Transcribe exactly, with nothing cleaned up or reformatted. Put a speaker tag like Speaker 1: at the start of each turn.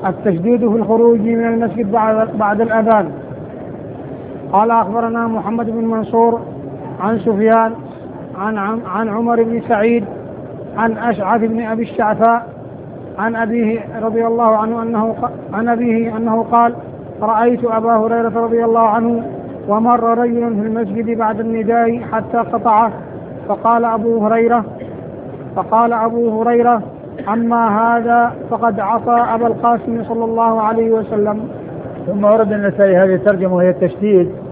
Speaker 1: التشديد في الخروج من المسجد بعد, بعد الأذان. قال أخبرنا محمد بن منصور عن سفيان عن, عن عمر بن سعيد عن أشعث بن أبي الشعثاء عن أبيه رضي الله عنه أنه عن أبيه أنه قال: رأيت أبا هريرة رضي الله عنه ومر رجل في المسجد بعد النداء حتى قطعه، فقال أبو هريرة فقال أبو هريرة: أما هذا فقد عصى أبا القاسم صلى الله عليه وسلم.
Speaker 2: ثم ورد النسائي هذه الترجمة وهي التشديد